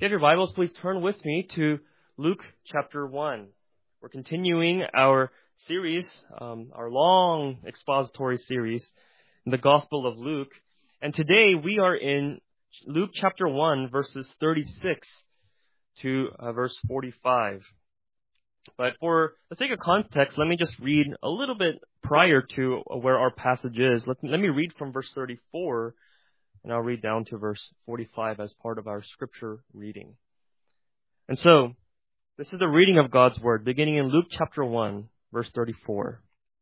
you have your Bibles, please turn with me to Luke chapter 1. We're continuing our series, our long expository series in the Gospel of Luke. And today we are in Luke chapter 1, verses 36 to verse 45. But for the sake of context, let me just read a little bit prior to where our passage is. Let me read from verse 34. And I'll read down to verse 45 as part of our scripture reading. And so, this is the reading of God's Word, beginning in Luke chapter 1, verse 34.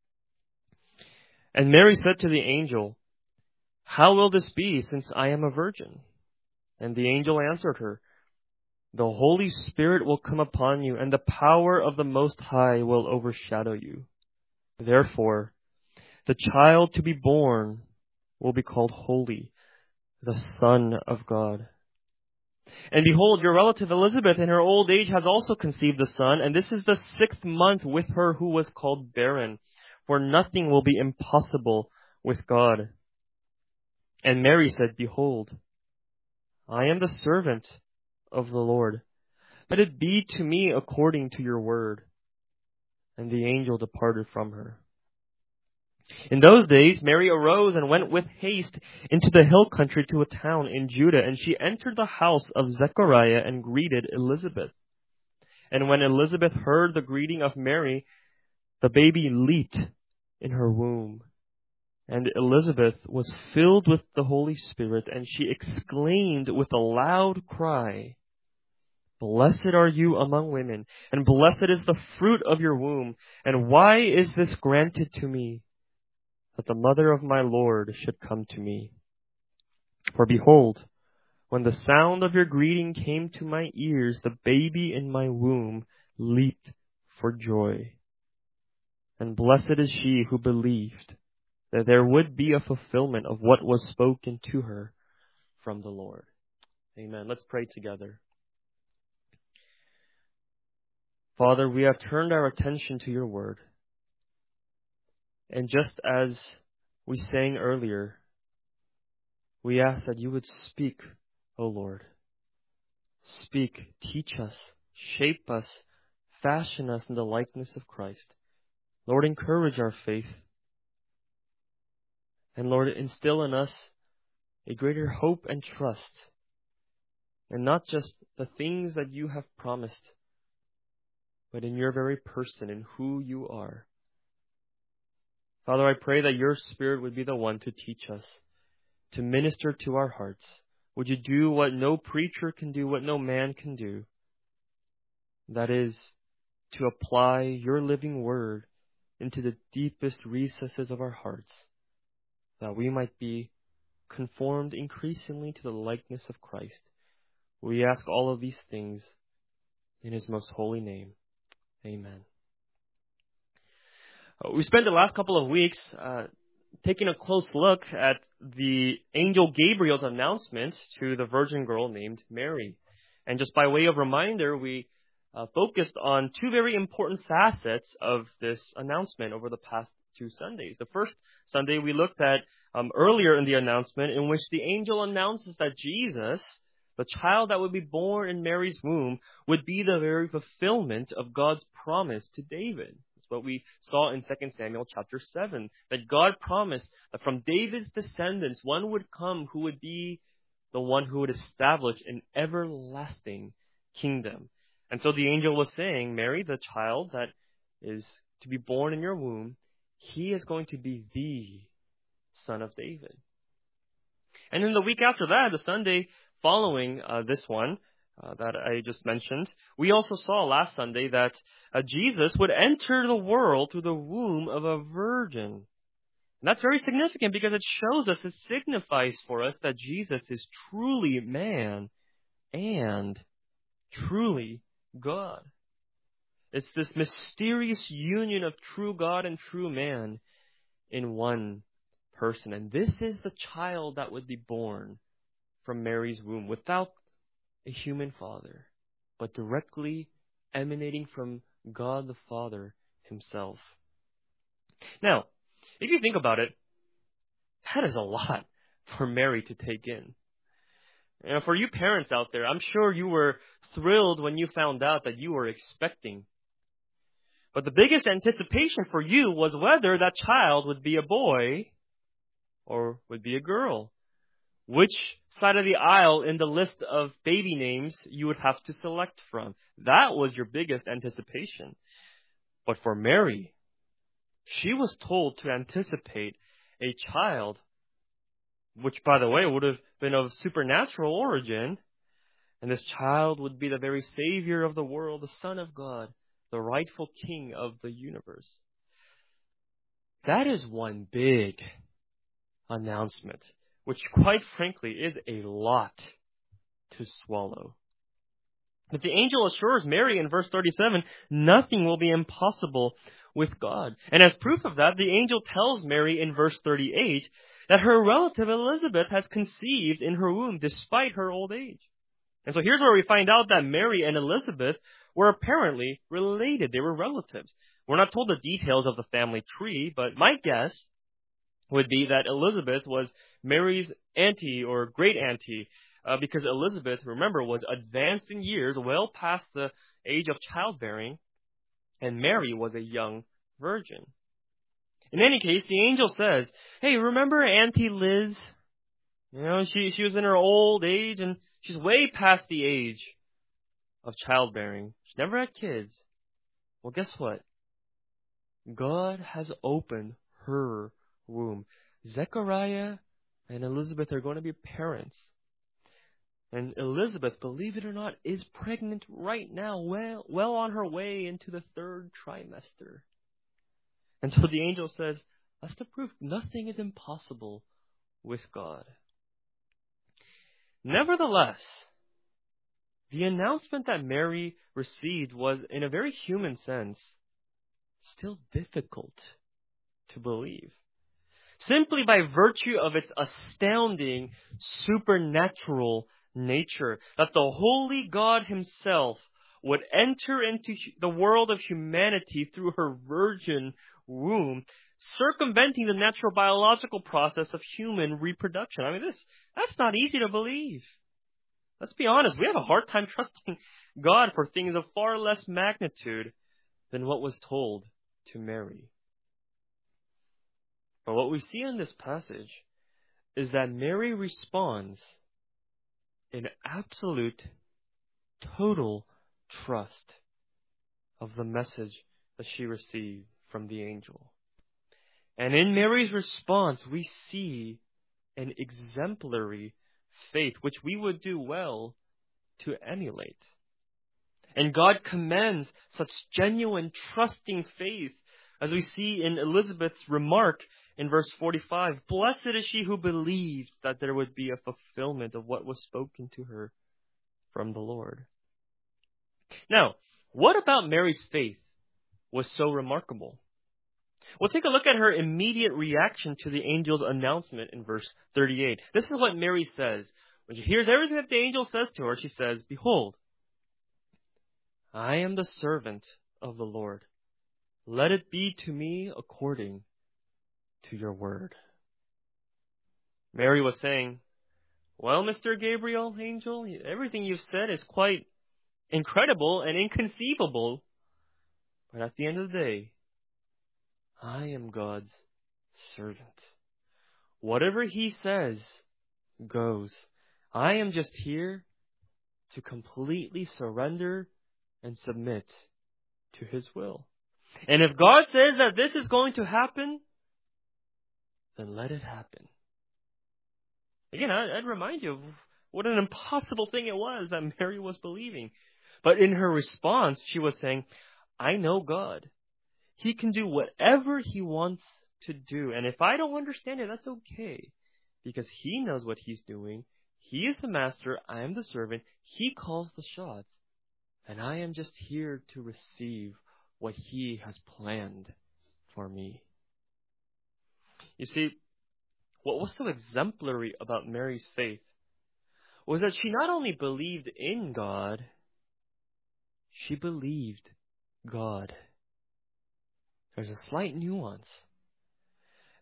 And Mary said to the angel, "How will this be, since I am a virgin?" And the angel answered her, "The Holy Spirit will come upon you, and the power of the Most High will overshadow you. Therefore, the child to be born will be called Holy, the Son of God. And behold, your relative Elizabeth in her old age has also conceived a son, and this is the 6th month with her who was called barren, for nothing will be impossible with God." And Mary said, "Behold, I am the servant of the Lord. Let it be to me according to your word." And the angel departed from her. In those days, Mary arose and went with haste into the hill country to a town in Judah, and she entered the house of Zechariah and greeted Elizabeth. And when Elizabeth heard the greeting of Mary, the baby leaped in her womb. And Elizabeth was filled with the Holy Spirit, and she exclaimed with a loud cry, "Blessed are you among women, and blessed is the fruit of your womb. And why is this granted to me, that the mother of my Lord should come to me? For behold, when the sound of your greeting came to my ears, the baby in my womb leaped for joy. And blessed is she who believed that there would be a fulfillment of what was spoken to her from the Lord." Amen. Let's pray together. Father, we have turned our attention to your word. And just as we sang earlier, we ask that you would speak, O Lord. Speak, teach us, shape us, fashion us in the likeness of Christ. Lord, encourage our faith. And Lord, instill in us a greater hope and trust. And not just the things that you have promised, but in your very person, in who you are. Father, I pray that your Spirit would be the one to teach us, to minister to our hearts. Would you do what no preacher can do, what no man can do? That is, to apply your living word into the deepest recesses of our hearts, that we might be conformed increasingly to the likeness of Christ. We ask all of these things in his most holy name. Amen. We spent the last couple of weeks taking a close look at the angel Gabriel's announcement to the virgin girl named Mary. And just by way of reminder, we focused on two very important facets of this announcement over the past 2 Sundays. The first Sunday we looked at earlier in the announcement, in which the angel announces that Jesus, the child that would be born in Mary's womb, would be the very fulfillment of God's promise to David. What we saw in 2 Samuel chapter 7, that God promised that from David's descendants, one would come who would be the one who would establish an everlasting kingdom. And so the angel was saying, Mary, the child that is to be born in your womb, he is going to be the Son of David. And then the week after that, the Sunday following this one, that I just mentioned, we also saw last Sunday that Jesus would enter the world through the womb of a virgin. And that's very significant because it shows us, it signifies for us that Jesus is truly man and truly God. It's this mysterious union of true God and true man in one person. And this is the child that would be born from Mary's womb without a human father, but directly emanating from God the Father himself. Now, if you think about it, that is a lot for Mary to take in. And for you parents out there, I'm sure you were thrilled when you found out that you were expecting. But the biggest anticipation for you was whether that child would be a boy or would be a girl. Which side of the aisle in the list of baby names you would have to select from. That was your biggest anticipation. But for Mary, she was told to anticipate a child, which, by the way, would have been of supernatural origin. And this child would be the very Savior of the world, the Son of God, the rightful King of the universe. That is one big announcement, which quite frankly is a lot to swallow. But the angel assures Mary in verse 37, nothing will be impossible with God. And as proof of that, the angel tells Mary in verse 38 that her relative Elizabeth has conceived in her womb despite her old age. And so here's where we find out that Mary and Elizabeth were apparently related. They were relatives. We're not told the details of the family tree, but my guess would be that Elizabeth was Mary's auntie or great auntie, because Elizabeth, remember, was advanced in years, well past the age of childbearing, and Mary was a young virgin. In any case, the angel says, hey, remember Auntie Liz? You know, she was in her old age, and she's way past the age of childbearing. She never had kids. Well, guess what? God has opened her womb. Zechariah and Elizabeth are going to be parents. And Elizabeth, believe it or not, is pregnant right now, well on her way into the 3rd trimester. And so the angel says, that's the proof. Nothing is impossible with God. Nevertheless, the announcement that Mary received was, in a very human sense, still difficult to believe. Simply by virtue of its astounding supernatural nature, that the holy God himself would enter into the world of humanity through her virgin womb, circumventing the natural biological process of human reproduction. I mean, that's not easy to believe. Let's be honest, we have a hard time trusting God for things of far less magnitude than what was told to Mary. But what we see in this passage is that Mary responds in absolute, total trust of the message that she received from the angel. And in Mary's response, we see an exemplary faith, which we would do well to emulate. And God commends such genuine, trusting faith, as we see in Elizabeth's remark in verse 45, blessed is she who believed that there would be a fulfillment of what was spoken to her from the Lord. Now, what about Mary's faith was so remarkable? Well, take a look at her immediate reaction to the angel's announcement in verse 38. This is what Mary says. When she hears everything that the angel says to her, she says, behold, I am the servant of the Lord. Let it be to me according to your word. Mary was saying, well, Mr. Gabriel, angel, everything you've said is quite incredible and inconceivable. But at the end of the day, I am God's servant. Whatever he says goes. I am just here to completely surrender and submit to his will. And if God says that this is going to happen, then let it happen. Again, I'd remind you of what an impossible thing it was that Mary was believing. But in her response, she was saying, I know God. He can do whatever he wants to do. And if I don't understand it, that's okay. Because he knows what he's doing. He is the master. I am the servant. He calls the shots. And I am just here to receive what he has planned for me. You see, what was so exemplary about Mary's faith was that she not only believed in God, she believed God. There's a slight nuance. And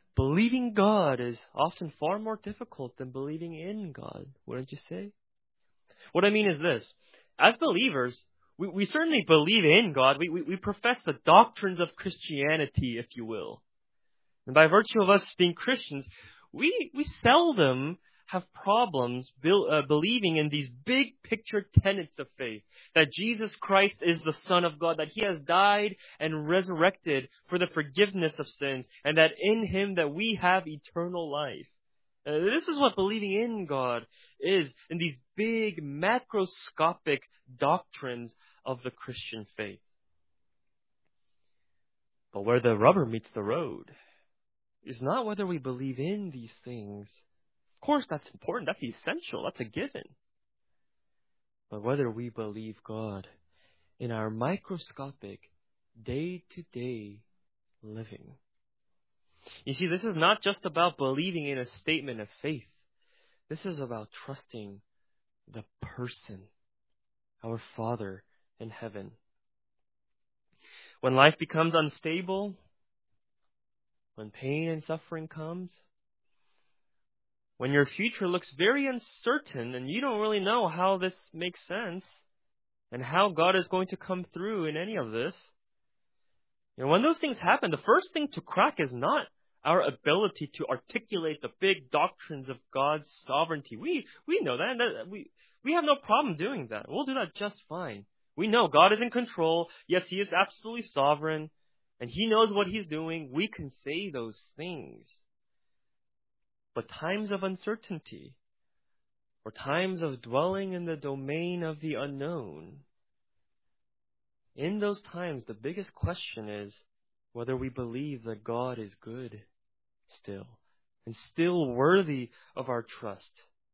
believing God is often far more difficult than believing in God, wouldn't you say? What I mean is this. As believers, we certainly believe in God. We profess the doctrines of Christianity, if you will. And by virtue of us being Christians, we seldom have problems believing in these big picture tenets of faith. That Jesus Christ is the Son of God, that He has died and resurrected for the forgiveness of sins, and that in Him that we have eternal life. This is what believing in God is, in these big macroscopic doctrines of the Christian faith. But where the rubber meets the road is not whether we believe in these things. Of course, that's important. That's essential. That's a given. But whether we believe God in our microscopic, day-to-day living. You see, this is not just about believing in a statement of faith. This is about trusting the person, our Father in heaven. When life becomes unstable, when pain and suffering comes, when your future looks very uncertain and you don't really know how this makes sense and how God is going to come through in any of this, when those things happen, the first thing to crack is not our ability to articulate the big doctrines of God's sovereignty. We know that, and we have no problem doing that. We'll do that just fine. We know God is in control. Yes, He is absolutely sovereign, and He knows what He's doing. We can say those things. But times of uncertainty, or times of dwelling in the domain of the unknown, in those times, the biggest question is whether we believe that God is good still, and still worthy of our trust.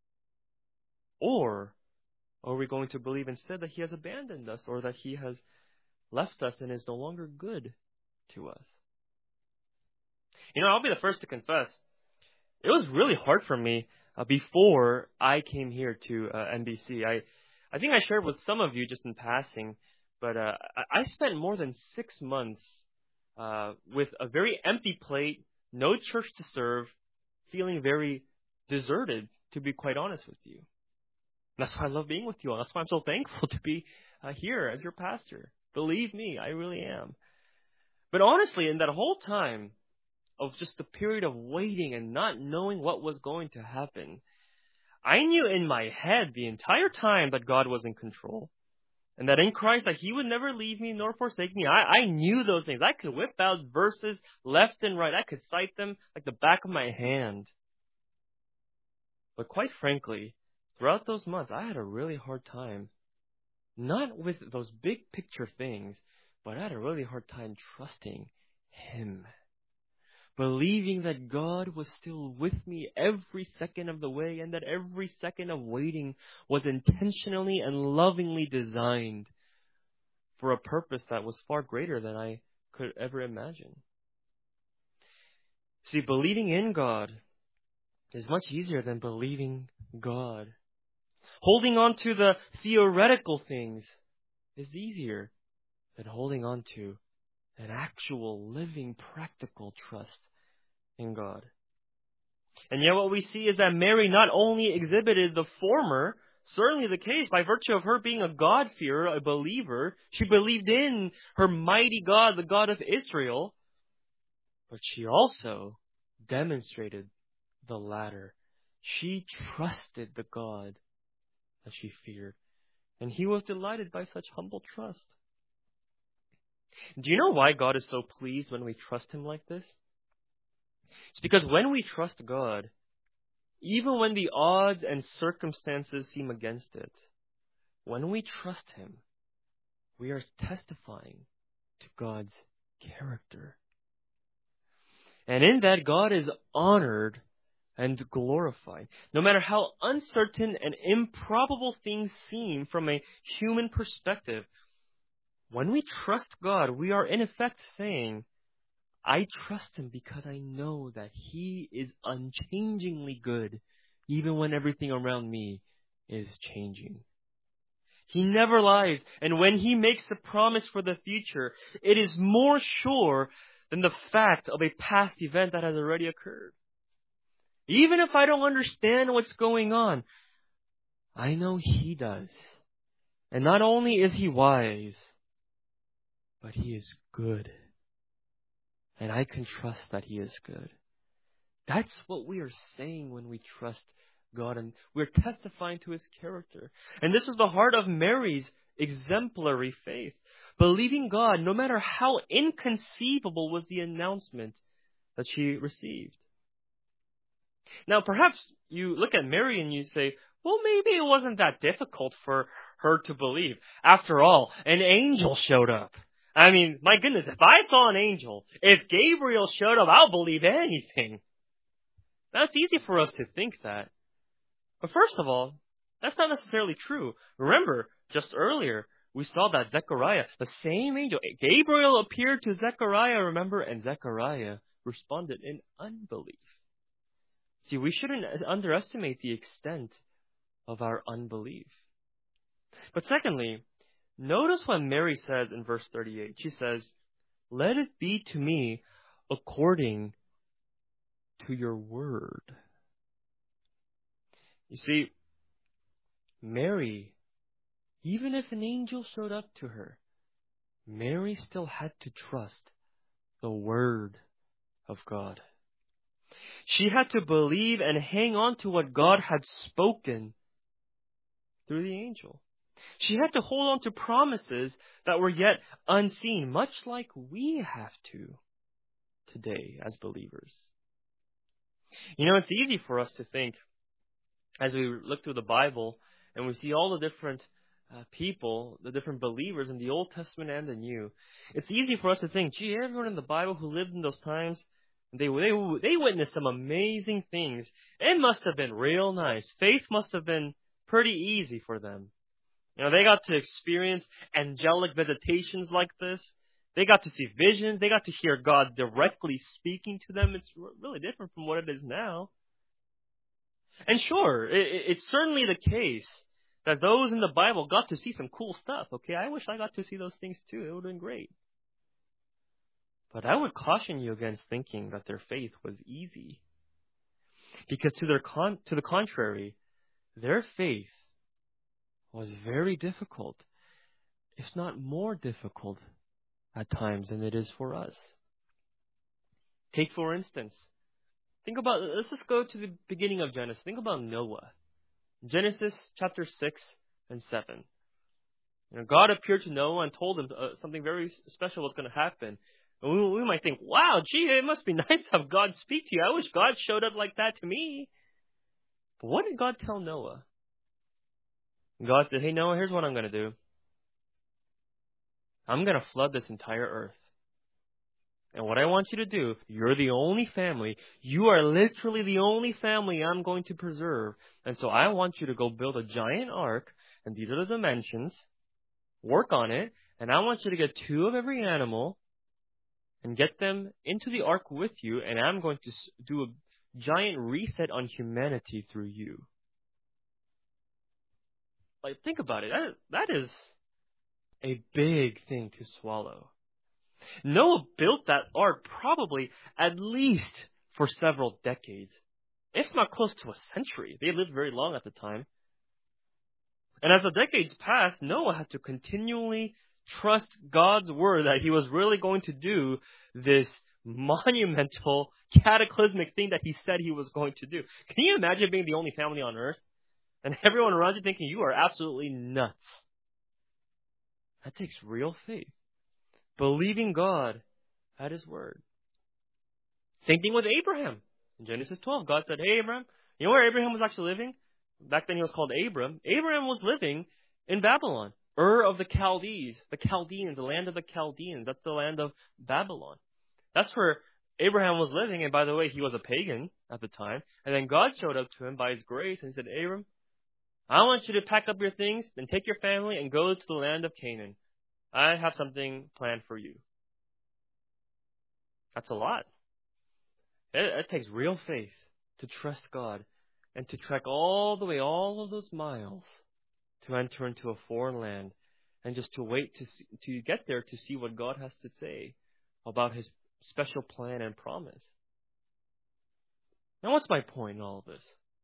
Or are we going to believe instead that He has abandoned us, or that He has left us and is no longer good to us? I'll be the first to confess, it was really hard for me before I came here to NBC. I think I shared with some of you just in passing, but I spent more than 6 months with a very empty plate, no church to serve, feeling very deserted, to be quite honest with you. That's why I love being with you all. That's why I'm so thankful to be here as your pastor. Believe me, I really am. But honestly, in that whole time of just the period of waiting and not knowing what was going to happen, I knew in my head the entire time that God was in control. And that in Christ, that He would never leave me nor forsake me. I knew those things. I could whip out verses left and right. I could cite them like the back of my hand. But quite frankly, throughout those months, I had a really hard time. Not with those big picture things, but I had a really hard time trusting Him. Believing that God was still with me every second of the way, and that every second of waiting was intentionally and lovingly designed for a purpose that was far greater than I could ever imagine. See, believing in God is much easier than believing God. Holding on to the theoretical things is easier than holding on to an actual, living, practical trust in God. And yet what we see is that Mary not only exhibited the former, certainly the case, by virtue of her being a God-fearer, a believer, she believed in her mighty God, the God of Israel, but she also demonstrated the latter. She trusted the God that she feared, and He was delighted by such humble trust. Do you know why God is so pleased when we trust Him like this? It's because when we trust God, even when the odds and circumstances seem against it, when we trust Him, we are testifying to God's character. And in that, God is honored and glorified. No matter how uncertain and improbable things seem from a human perspective, when we trust God, we are in effect saying, I trust Him because I know that He is unchangingly good, even when everything around me is changing. He never lies, and when He makes a promise for the future, it is more sure than the fact of a past event that has already occurred. Even if I don't understand what's going on, I know He does. And not only is He wise, but He is good. And I can trust that He is good. That's what we are saying when we trust God, and we're testifying to His character. And this is the heart of Mary's exemplary faith. Believing God, no matter how inconceivable was the announcement that she received. Now, perhaps you look at Mary and you say, well, maybe it wasn't that difficult for her to believe. After all, an angel showed up. I mean, my goodness, if I saw an angel, if Gabriel showed up, I'll believe anything. That's easy for us to think that. But first of all, that's not necessarily true. Remember, just earlier, we saw that Zechariah, the same angel, Gabriel appeared to Zechariah, remember, and Zechariah responded in unbelief. See, we shouldn't underestimate the extent of our unbelief. But secondly, notice what Mary says in verse 38. She says, "Let it be to me according to your word." You see, Mary, even if an angel showed up to her, Mary still had to trust the word of God. She had to believe and hang on to what God had spoken through the angel. She had to hold on to promises that were yet unseen, much like we have to today as believers. You know, it's easy for us to think, as we look through the Bible and we see all the different people, the different believers in the Old Testament and the New, it's easy for us to think, gee, everyone in the Bible who lived in those times, they witnessed some amazing things. It must have been real nice. Faith must have been pretty easy for them. You know, they got to experience angelic visitations like this. They got to see visions. They got to hear God directly speaking to them. It's really different from what it is now. And sure, it's certainly the case that those in the Bible got to see some cool stuff. Okay, I wish I got to see those things too. It would have been great. But I would caution you against thinking that their faith was easy. Because to the contrary, their faith was very difficult, if not more difficult at times than it is for us. Take, for instance, let's just go to the beginning of Genesis. Think about Noah. Genesis chapter 6 and 7. You know, God appeared to Noah and told him something very special was going to happen. And we might think, wow, gee, it must be nice to have God speak to you. I wish God showed up like that to me. But what did God tell Noah? God said, hey, Noah, here's what I'm going to do. I'm going to flood this entire earth. And what I want you to do, you're the only family. You are literally the only family I'm going to preserve. And so I want you to go build a giant ark. And these are the dimensions. Work on it. And I want you to get 2 of every animal and get them into the ark with you. And I'm going to do a giant reset on humanity through you. Like, think about it. That is a big thing to swallow. Noah built that ark probably at least for several decades, if not close to a century. They lived very long at the time. And as the decades passed, Noah had to continually trust God's word that he was really going to do this monumental, cataclysmic thing that he said he was going to do. Can you imagine being the only family on earth and everyone around you thinking you are absolutely nuts? That takes real faith. Believing God at His word. Same thing with Abraham. In Genesis 12, God said, hey, Abraham, you know where Abraham was actually living? Back then he was called Abram. Abraham was living in Babylon. of the Chaldees, the land of the Chaldeans. That's the land of Babylon. That's where Abraham was living. And by the way, he was a pagan at the time. And then God showed up to him by His grace and said, Abram, I want you to pack up your things and take your family and go to the land of Canaan. I have something planned for you. That's a lot. It takes real faith to trust God and to trek all the way, all of those miles to enter into a foreign land and just to wait to get there to see what God has to say about His special plan and promise. Now, what's my point in all of this?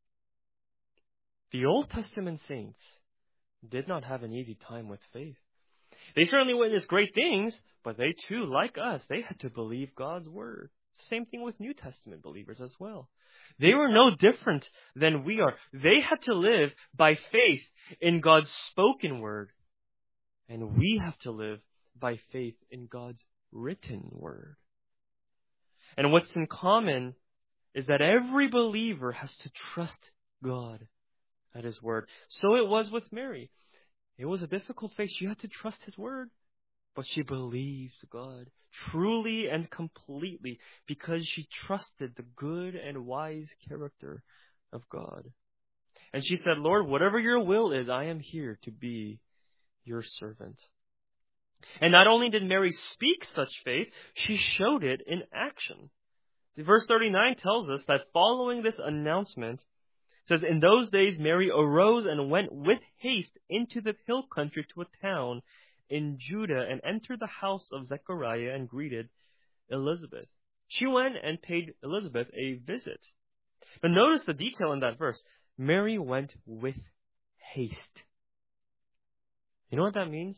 The Old Testament saints did not have an easy time with faith. They certainly witnessed great things, but they too, like us, they had to believe God's word. Same thing with New Testament believers as well. They were no different than we are. They had to live by faith in God's spoken word. And we have to live by faith in God's written word. And what's in common is that every believer has to trust God at His word. So it was with Mary. It was a difficult faith. She had to trust His word. But she believed God truly and completely because she trusted the good and wise character of God. And she said, Lord, whatever your will is, I am here to be your servant. And not only did Mary speak such faith, she showed it in action. Verse 39 tells us that following this announcement, it says, in those days Mary arose and went with haste into the hill country to a town in Judah and entered the house of Zechariah and greeted Elizabeth. She went and paid Elizabeth a visit. But notice the detail in that verse. Mary went with haste. You know what that means?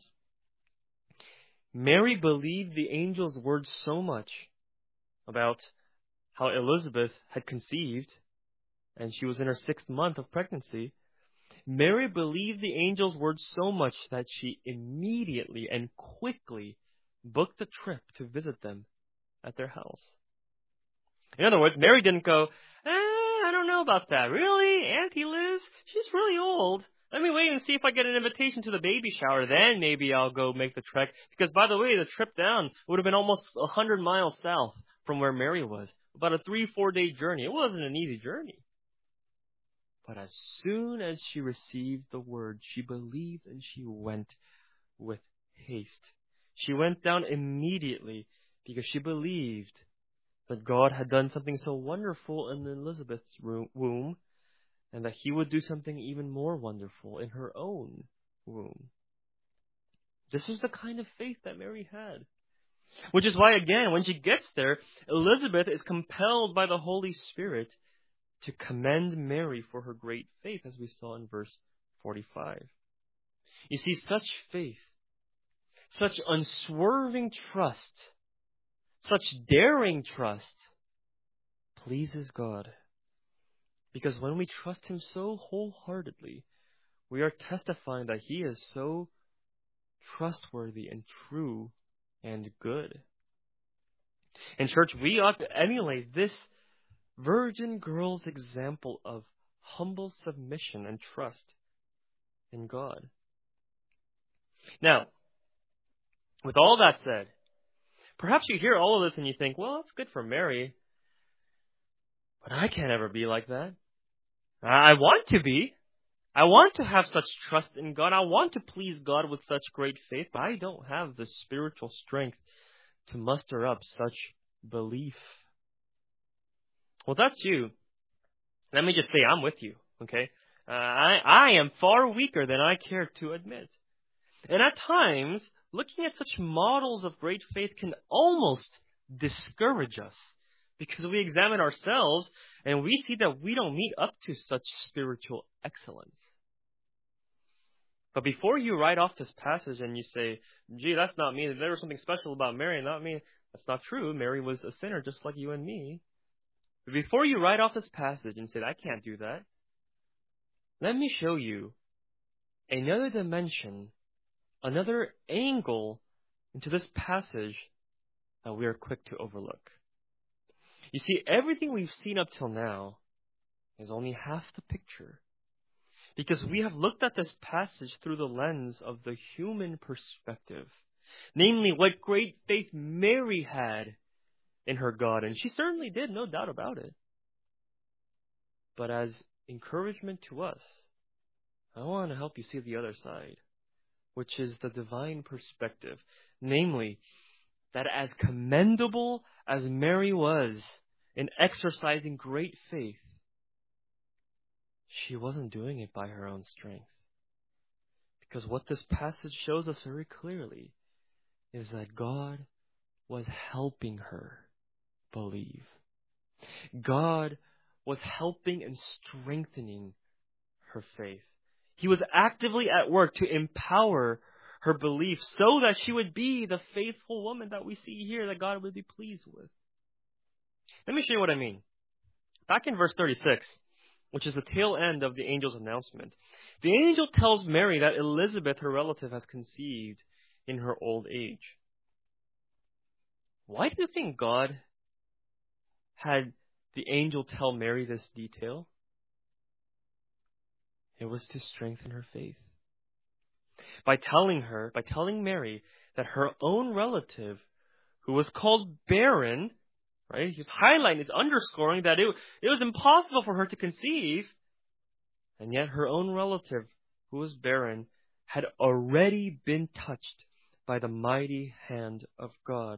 Mary believed the angel's word so much about how Elizabeth had conceived, and she was in her 6th month of pregnancy. Mary believed the angel's word so much that she immediately and quickly booked a trip to visit them at their house. In other words, Mary didn't go, I don't know about that. Really? Auntie Liz? She's really old. Let me wait and see if I get an invitation to the baby shower. Then maybe I'll go make the trek. Because, by the way, the trip down would have been almost 100 miles south from where Mary was. About a 3-4 day journey. It wasn't an easy journey. But as soon as she received the word, she believed and she went with haste. She went down immediately because she believed that God had done something so wonderful in Elizabeth's womb and that He would do something even more wonderful in her own womb. This is the kind of faith that Mary had. Which is why, again, when she gets there, Elizabeth is compelled by the Holy Spirit to commend Mary for her great faith, as we saw in verse 45. You see, such faith, such unswerving trust, such daring trust pleases God. Because when we trust Him so wholeheartedly, we are testifying that He is so trustworthy and true and good. In church, we ought to emulate this virgin girl's example of humble submission and trust in God. Now, with all that said, perhaps you hear all of this and you think, well, it's good for Mary, but I can't ever be like that. I want to be. I want to have such trust in God. I want to please God with such great faith, but I don't have the spiritual strength to muster up such belief. Well, that's you. Let me just say I'm with you, okay? I am far weaker than I care to admit. And at times, looking at such models of great faith can almost discourage us because we examine ourselves and we see that we don't meet up to such spiritual excellence. But before you write off this passage and you say, gee, that's not me, there was something special about Mary, not me, that's not true. Mary was a sinner just like you and me. But before you write off this passage and say, I can't do that, let me show you another dimension, another angle into this passage that we are quick to overlook. You see, everything we've seen up till now is only half the picture. Because we have looked at this passage through the lens of the human perspective. Namely, what great faith Mary had in her God. And she certainly did, no doubt about it. But as encouragement to us, I want to help you see the other side, which is the divine perspective. Namely, that as commendable as Mary was in exercising great faith, she wasn't doing it by her own strength. Because what this passage shows us very clearly is that God was helping her. believe. God was helping and strengthening her faith. He was actively at work to empower her belief so that she would be the faithful woman that we see here that God would be pleased with. Let me show you what I mean. Back in verse 36, which is the tail end of the angel's announcement, the angel tells Mary that Elizabeth, her relative, has conceived in her old age. Why do you think God had the angel tell Mary this detail? It was to strengthen her faith. By telling Mary that her own relative, who was called barren, right? He's highlighting, he's underscoring that it was impossible for her to conceive, and yet her own relative, who was barren, had already been touched by the mighty hand of God.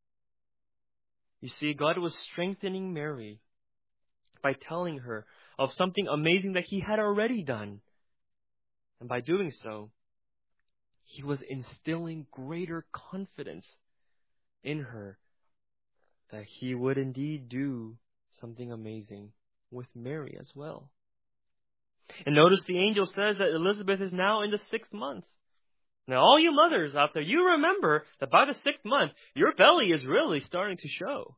You see, God was strengthening Mary by telling her of something amazing that He had already done. And by doing so, He was instilling greater confidence in her that He would indeed do something amazing with Mary as well. And notice the angel says that Elizabeth is now in the 6th month. Now, all you mothers out there, you remember that by the 6th month, your belly is really starting to show.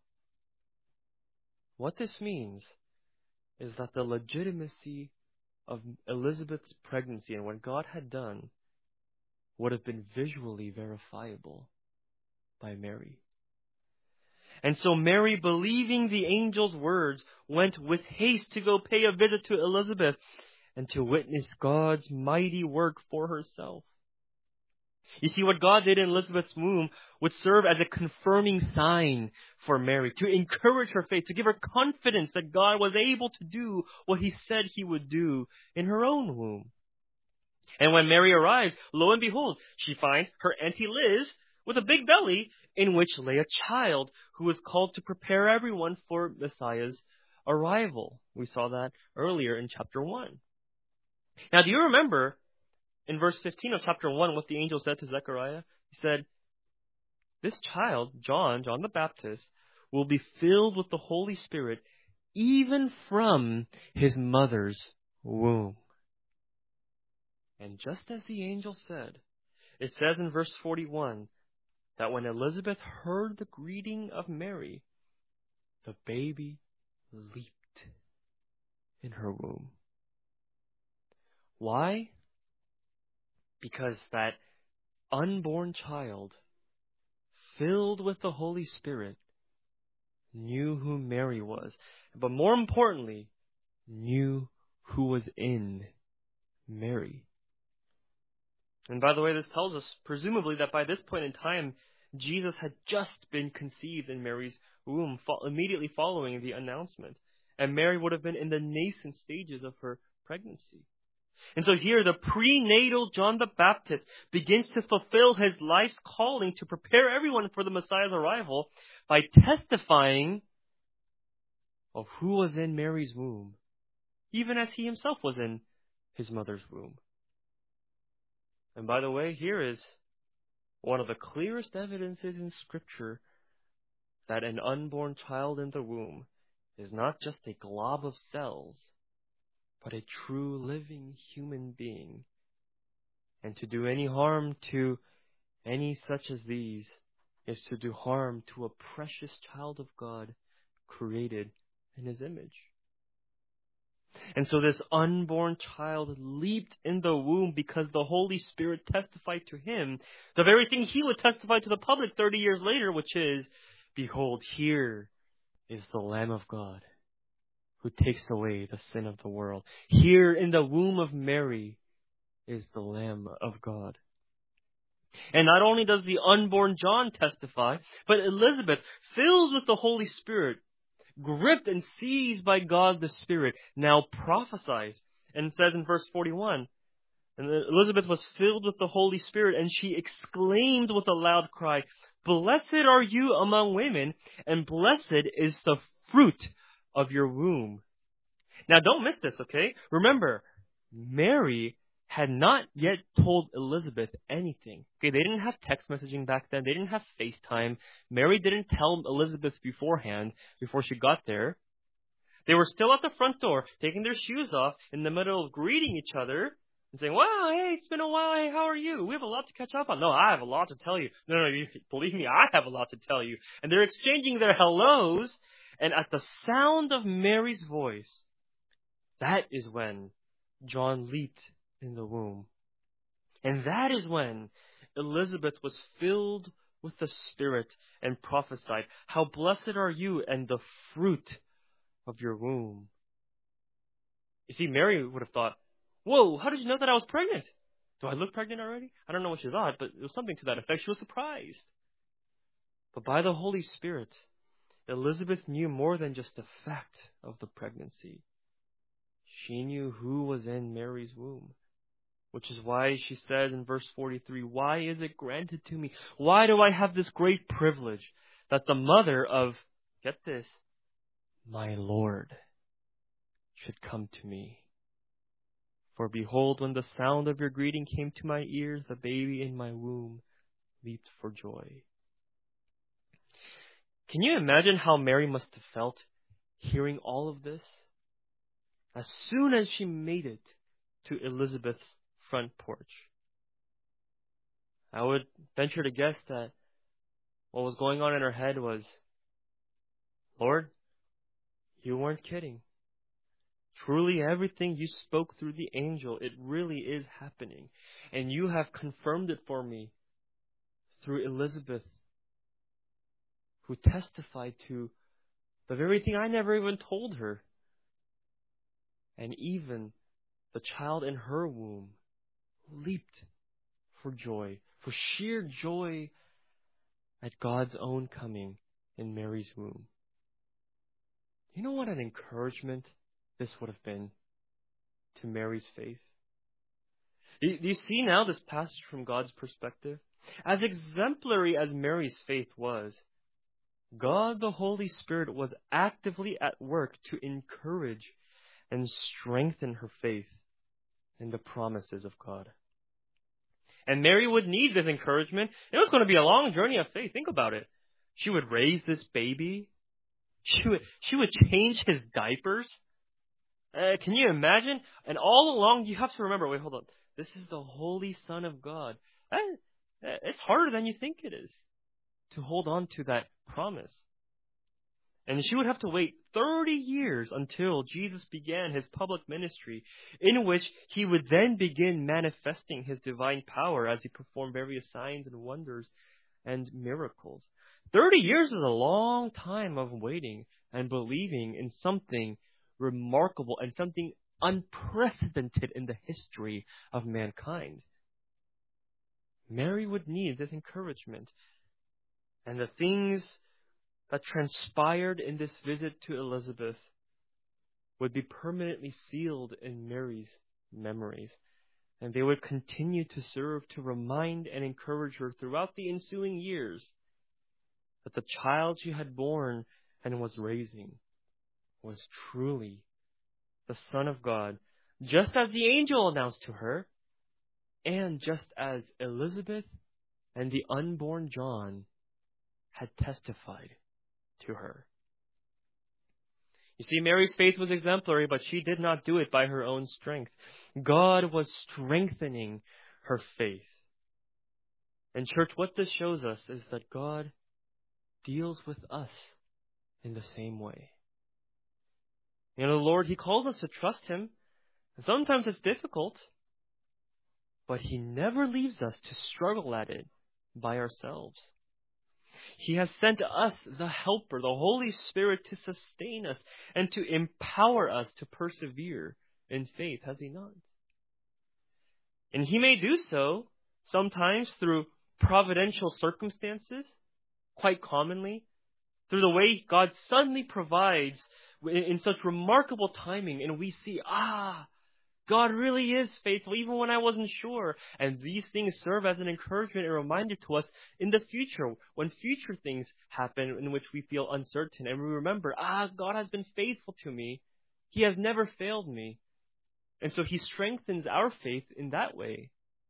What this means is that the legitimacy of Elizabeth's pregnancy and what God had done would have been visually verifiable by Mary. And so Mary, believing the angel's words, went with haste to go pay a visit to Elizabeth and to witness God's mighty work for herself. You see, what God did in Elizabeth's womb would serve as a confirming sign for Mary, to encourage her faith, to give her confidence that God was able to do what He said He would do in her own womb. And when Mary arrives, lo and behold, she finds her Auntie Liz with a big belly in which lay a child who was called to prepare everyone for Messiah's arrival. We saw that earlier in chapter 1. Now, do you remember in verse 15 of chapter 1 what the angel said to Zechariah? He said, this child, John the Baptist, will be filled with the Holy Spirit even from his mother's womb. And just as the angel said, it says in verse 41 that when Elizabeth heard the greeting of Mary, the baby leaped in her womb. Why? Because that unborn child, filled with the Holy Spirit, knew who Mary was, but more importantly, knew who was in Mary. And by the way, this tells us, presumably, that by this point in time, Jesus had just been conceived in Mary's womb, immediately following the announcement. And Mary would have been in the nascent stages of her pregnancy. And so here, the prenatal John the Baptist begins to fulfill his life's calling to prepare everyone for the Messiah's arrival by testifying of who was in Mary's womb, even as he himself was in his mother's womb. And by the way, here is one of the clearest evidences in Scripture that an unborn child in the womb is not just a glob of cells, but a true living human being. And to do any harm to any such as these is to do harm to a precious child of God created in His image. And so this unborn child leaped in the womb because the Holy Spirit testified to him the very thing He would testify to the public 30 years later, which is, behold, here is the Lamb of God who takes away the sin of the world. Here in the womb of Mary is the Lamb of God. And not only does the unborn John testify, but Elizabeth, filled with the Holy Spirit, gripped and seized by God the Spirit, now prophesies. And says in verse 41, and Elizabeth was filled with the Holy Spirit, and she exclaimed with a loud cry, blessed are you among women, and blessed is the fruit of your womb. Now don't miss this, okay? Remember, Mary had not yet told Elizabeth anything. Okay, they didn't have text messaging back then. They didn't have FaceTime. Mary didn't tell Elizabeth beforehand, before she got there. They were still at the front door, taking their shoes off, in the middle of greeting each other, and saying, wow, hey, it's been a while. Hey, how are you? We have a lot to catch up on. No, I have a lot to tell you. No, believe me, I have a lot to tell you. And they're exchanging their hellos, and at the sound of Mary's voice, that is when John leaped in the womb. And that is when Elizabeth was filled with the Spirit and prophesied, how blessed are you and the fruit of your womb. You see, Mary would have thought, whoa, how did you know that I was pregnant? Do I look pregnant already? I don't know what she thought, but it was something to that effect. She was surprised. But by the Holy Spirit, Elizabeth knew more than just the fact of the pregnancy. She knew who was in Mary's womb. Which is why she says in verse 43, why is it granted to me? Why do I have this great privilege that the mother of, get this, my Lord should come to me? For behold, when the sound of your greeting came to my ears, the baby in my womb leaped for joy. Can you imagine how Mary must have felt hearing all of this? As soon as she made it to Elizabeth's front porch, I would venture to guess that what was going on in her head was, Lord, you weren't kidding. Truly, everything you spoke through the angel, it really is happening. And you have confirmed it for me through Elizabeth, who testified to the very thing I never even told her. And even the child in her womb leaped for joy, for sheer joy at God's own coming in Mary's womb. You know what an encouragement this would have been to Mary's faith? Do you see now this passage from God's perspective? As exemplary as Mary's faith was, God the Holy Spirit was actively at work to encourage and strengthen her faith in the promises of God. And Mary would need this encouragement. It was going to be a long journey of faith. Think about it. She would raise this baby. She would change his diapers. Can you imagine? And all along, you have to remember, wait, hold on. This is the Holy Son of God. It's harder than you think it is to hold on to that promise. And she would have to wait 30 years until Jesus began his public ministry, in which he would then begin manifesting his divine power as he performed various signs and wonders and miracles. 30 years is a long time of waiting and believing in something remarkable and something unprecedented in the history of mankind. Mary would need this encouragement. And the things that transpired in this visit to Elizabeth would be permanently sealed in Mary's memories. And they would continue to serve to remind and encourage her throughout the ensuing years that the child she had borne and was raising was truly the Son of God, just as the angel announced to her, and just as Elizabeth and the unborn John had testified to her. You see, Mary's faith was exemplary, but she did not do it by her own strength. God was strengthening her faith. And church, what this shows us is that God deals with us in the same way. You know, the Lord, He calls us to trust Him. And sometimes it's difficult, but He never leaves us to struggle at it by ourselves. He has sent us the Helper, the Holy Spirit, to sustain us and to empower us to persevere in faith, has He not? And He may do so sometimes through providential circumstances, quite commonly, through the way God suddenly provides in such remarkable timing, and we see, God really is faithful, even when I wasn't sure. And these things serve as an encouragement and reminder to us in the future, when future things happen in which we feel uncertain. And we remember, God has been faithful to me. He has never failed me. And so he strengthens our faith in that way.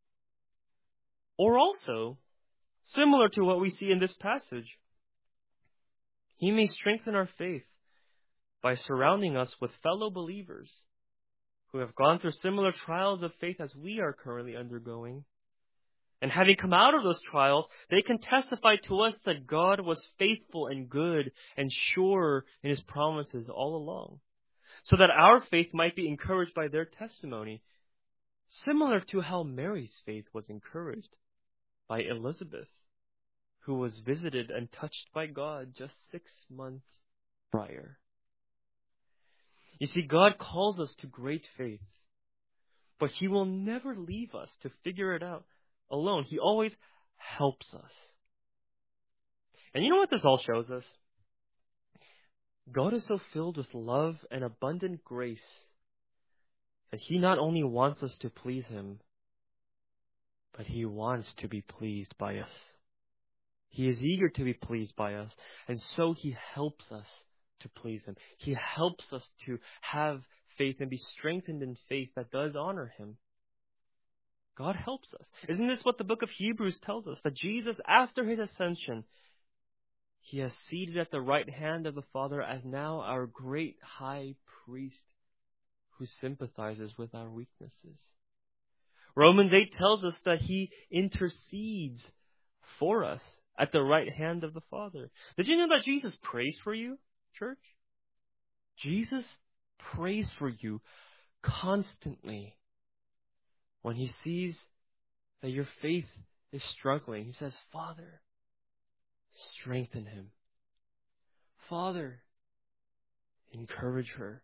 Or also, similar to what we see in this passage, he may strengthen our faith by surrounding us with fellow believers who have gone through similar trials of faith as we are currently undergoing. And having come out of those trials, they can testify to us that God was faithful and good and sure in his promises all along, so that our faith might be encouraged by their testimony, similar to how Mary's faith was encouraged by Elizabeth, who was visited and touched by God just 6 months prior. You see, God calls us to great faith, but he will never leave us to figure it out alone. He always helps us. And you know what this all shows us? God is so filled with love and abundant grace that he not only wants us to please him, but he wants to be pleased by us. He is eager to be pleased by us, and so he helps us to please him. He helps us to have faith and be strengthened in faith that does honor him. God helps us. Isn't this what the book of Hebrews tells us? That Jesus, after his ascension, he has seated at the right hand of the Father as now our great high priest who sympathizes with our weaknesses. Romans 8 tells us that he intercedes for us at the right hand of the Father. Did you know that Jesus prays for you, church? Jesus prays for you constantly. When he sees that your faith is struggling, he says, Father, strengthen him. Father, encourage her.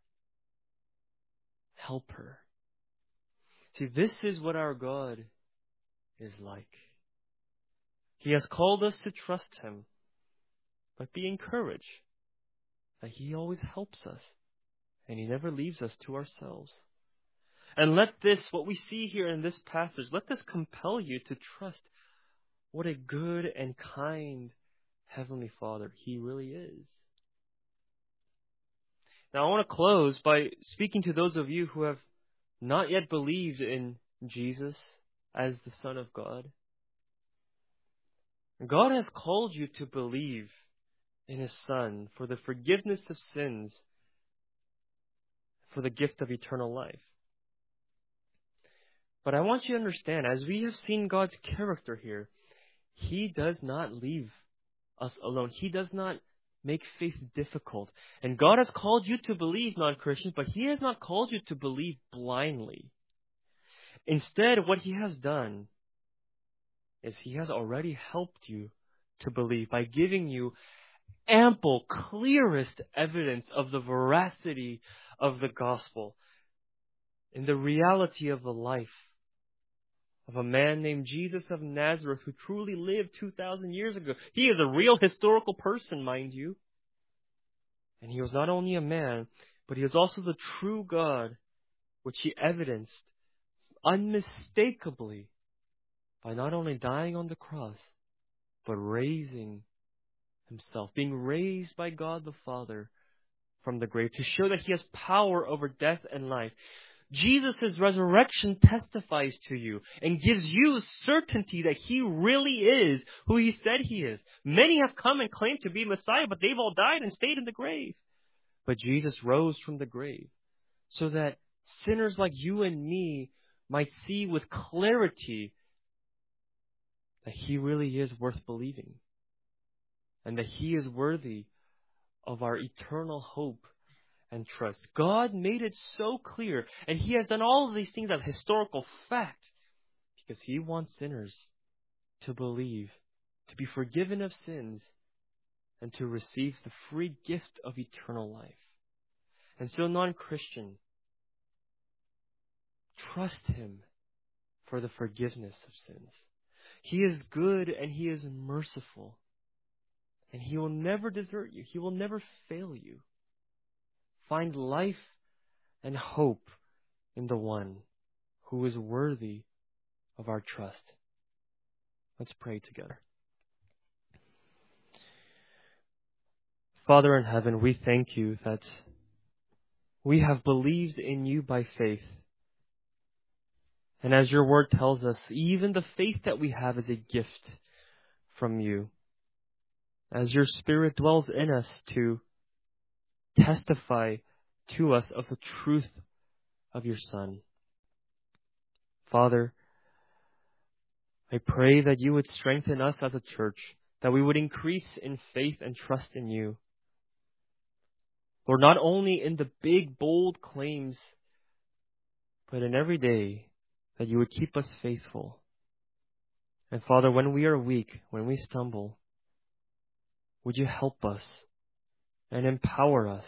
Help her. See, this is what our God is like. He has called us to trust him, but be encouraged that he always helps us and he never leaves us to ourselves. And let this, what we see here in this passage, let this compel you to trust what a good and kind Heavenly Father he really is. Now I want to close by speaking to those of you who have not yet believed in Jesus as the Son of God. God has called you to believe in his Son for the forgiveness of sins, for the gift of eternal life. But I want you to understand, as we have seen God's character here, he does not leave us alone. He does not make faith difficult. And God has called you to believe, non-Christians, but he has not called you to believe blindly. Instead, what he has done is he has already helped you to believe by giving you ample, clearest evidence of the veracity of the gospel in the reality of the life of a man named Jesus of Nazareth who truly lived 2,000 years ago. He is a real historical person, mind you. And he was not only a man, but he was also the true God, which he evidenced unmistakably by not only dying on the cross, but raising himself, being raised by God the Father from the grave to show that he has power over death and life. Jesus' resurrection testifies to you and gives you certainty that he really is who he said he is. Many have come and claimed to be Messiah, but they've all died and stayed in the grave. But Jesus rose from the grave so that sinners like you and me might see with clarity that he really is worth believing and that he is worthy of our eternal hope and trust. God made it so clear, and he has done all of these things as historical fact because he wants sinners to believe, to be forgiven of sins, and to receive the free gift of eternal life. And so, non-Christian, trust him for the forgiveness of sins. He is good and he is merciful, and he will never desert you. He will never fail you. Find life and hope in the one who is worthy of our trust. Let's pray together. Father in heaven, we thank you that we have believed in you by faith, And as your word tells us, even the faith that we have is a gift from you. As your Spirit dwells in us to testify to us of the truth of your Son. Father, I pray that you would strengthen us as a church, that we would increase in faith and trust in you. Lord, not only in the big, bold claims, but in every day, that you would keep us faithful. And Father, when we are weak, when we stumble, would you help us and empower us?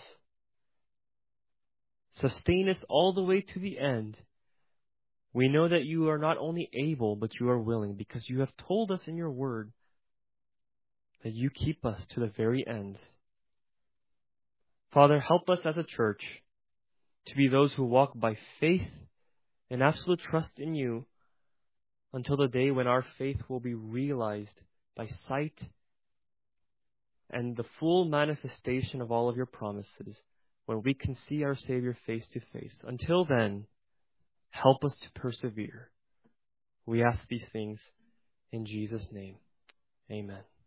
Sustain us all the way to the end. We know that you are not only able, but you are willing, because you have told us in your word that you keep us to the very end. Father, help us as a church to be those who walk by faith and absolute trust in you until the day when our faith will be realized by sight and the full manifestation of all of your promises, when we can see our Savior face to face. Until then, help us to persevere. We ask these things in Jesus' name. Amen.